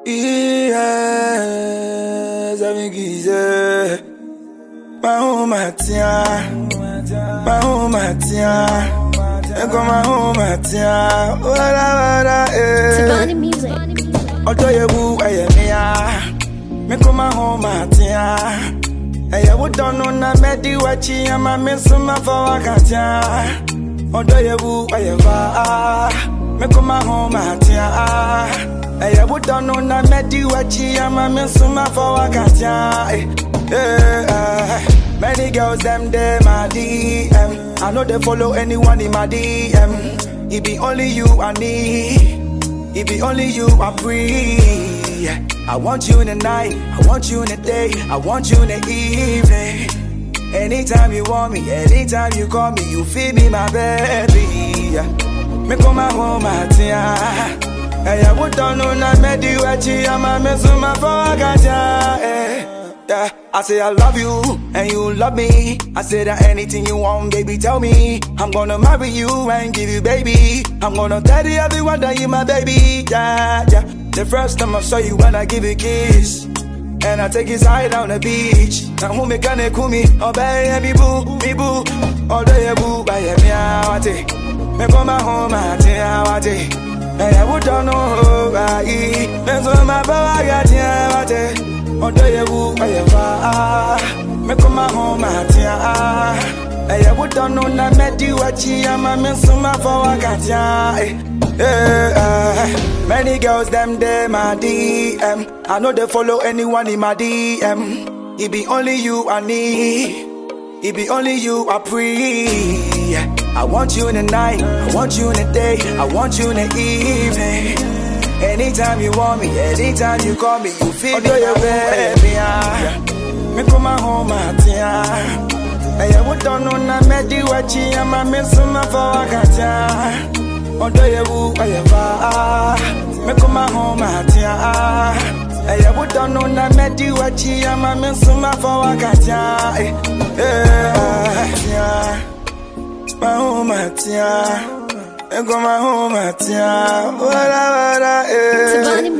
Yes, I'm Gize. My home at my home at I go my home at wala Savannah music. Although you woo me come my home at I would don't know na medi wachi ama mesuma for wakatia. Although you woo me come my home at I would don't know na medi wachi ama mesuma for wakatia. Many girls them they my DM. I know they follow anyone in my DM. It be only you I need. It be only you I breathe. I want you in the night, I want you in the day, I want you in the evening. Anytime you want me, anytime you call me, you feel me, my baby. Me come my home, my tia. Hey, I would don't know na me di wachi, I'm a mesuma for gaja. Yeah, I say I love you, and you love me. I say that anything you want, baby, tell me. I'm gonna marry you and give you baby. I'm gonna tell everyone that you my baby. Yeah, yeah. The first time I saw you when I give you a kiss, and I take his eye down the beach. Now who me gonna call me? Oh baby, me boo. All day boo, baby, me awate. Me come my home, I tell you awate. Hey, I would don't know why. Me so my power got you awate. Although you woo, me come my home at I would don't know na me di wachi ama me suma for wakatia. Many girls them they my DM. I know they follow anyone in my DM. It be only you I need. It be only you I pray. I want you in the night, I want you in the day, I want you in the evening. Anytime you want me, anytime you call me, you feel me, baby. Me come my home at I would don't know na me di wachi ama me suma for wakatia. Although you woo, me come my home at I would don't know na me di wachi ama me suma for wakatia. My home at I go my home at wala Savannah